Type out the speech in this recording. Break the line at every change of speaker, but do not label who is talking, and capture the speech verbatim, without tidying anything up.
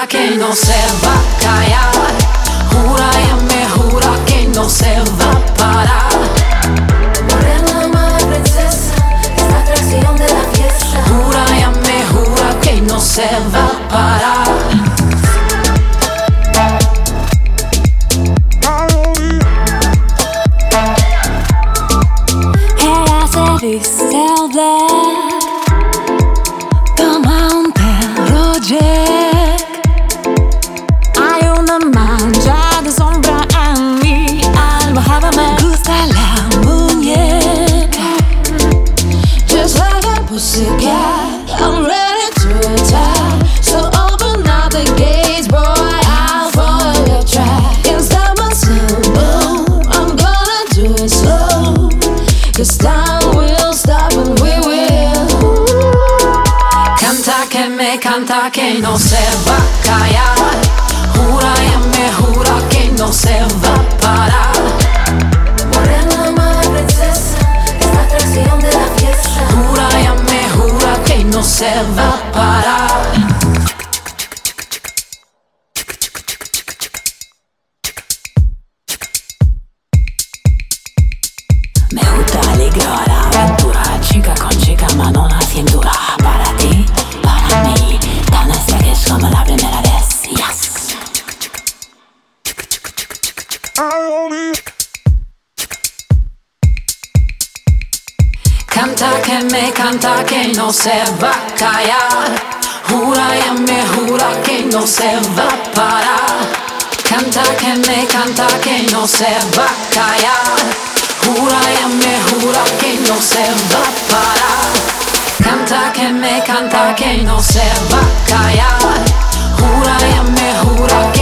que no se va a callar. Jura y me jura que no se va a parar.
Morena, mala princesa, esta atracción de la fiesta.
Jura y me jura que no se va a parar.
Ella se viste al black, toma un perro Jack. Hay una mancha de sombra en mi almohada, me gusta la muñeca. Just like a pussycat, I'm ready to attack. So open up the gates, boy, I'll follow your track. Can't stop myself, no, I'm gonna do it slow. Cause time will stop and we will.
Canta que me canta que no se va a callar. Jura y me jura que no se va a parar.
Morena, mala princesa, esta atracción de la fiesta.
Jura y me jura que no se va a parar.
Me gusta alegrar la aventura, chica con chica, mano en la cintura. Para ti, para mí, tan necia que es como la primera vez. Yes.
Canta que me canta que no se va a callar. Jura y me jura que no se va a parar. Canta que me canta que no se va a callar. Jura y me jura que no se va a parar. Canta que me canta que no se va a callar. Jura y me jura que